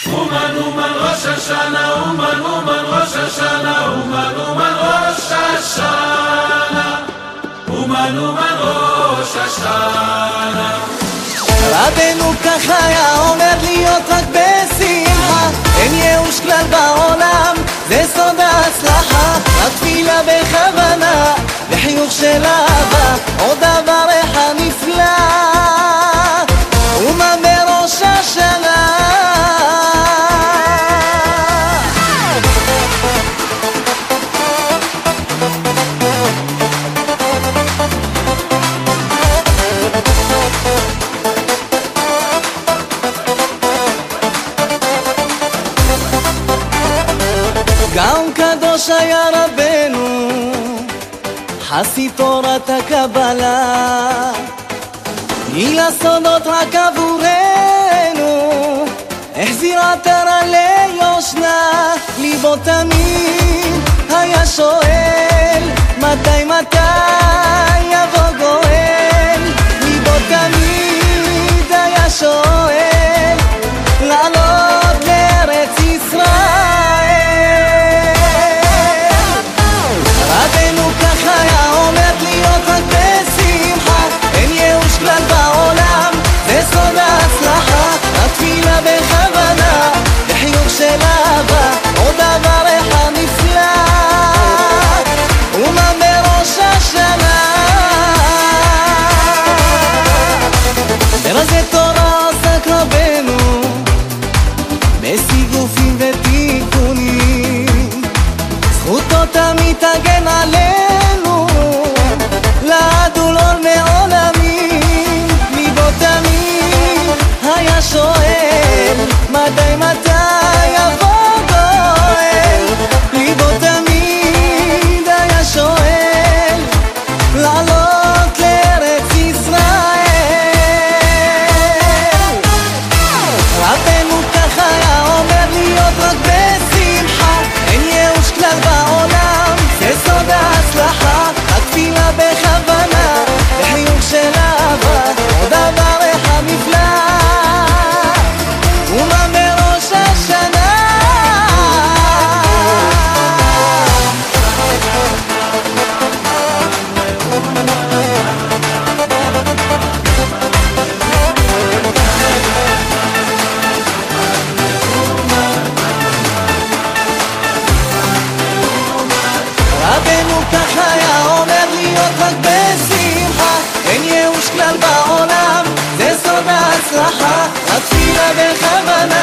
אומן ראש השנה, אומן ראש השנה, אומן ראש השנה, אומן ראש השנה. רבנו ככה היה אומר להיות רק בשמחה, אין ייאוש כלל בעולם, זה סוד ההצלחה. רק תפילה בכוונה וחיוך של אהבה, עוד דבר אחד נפלא, אומן בראש השנה. גאון קדוש היה רבנו, חסיד תורת הקבלה, גילה סודות רק עבורנו, החזיר עטרה ליושנה. ליבו תמיד היה שואל, מתי יבוא גואל. ליבו תמיד היה שואל, לעלות לארץ ישראל. רבנו ככה היה אומר להיות רק בשמחה, אין ייאוש כלל בעולם, זה סוד ההצלחה. רק תפילה בכוונה וחיוך של אהבה, עוד דבר אחד נפלא, אומן בראש השנה. ברזי תורה עסק רבנו, בסיגופים ותיקונים, זכותו תמיד תגן עלינו, לעד ולעול מעולמים. ליבו תמיד היה שואל, מתי יבוא גואל. ליבו תמיד היה שואל, לעלות לארץ ישראל. רבנו ככה היה אומר להיות רק בשמחה, אין ייאוש כלל בעולם, זה סוד ההצלחה. רק תפילה בכוונה וחיוך של אהבה, עוד דבר אחד נפלא, אומן בראש השנה. רבנו ככה היה אומר להיות רק בשמחה, אין ייאוש כלל בעולם, זה סוד ההצלחה. רק תפילה בכוונה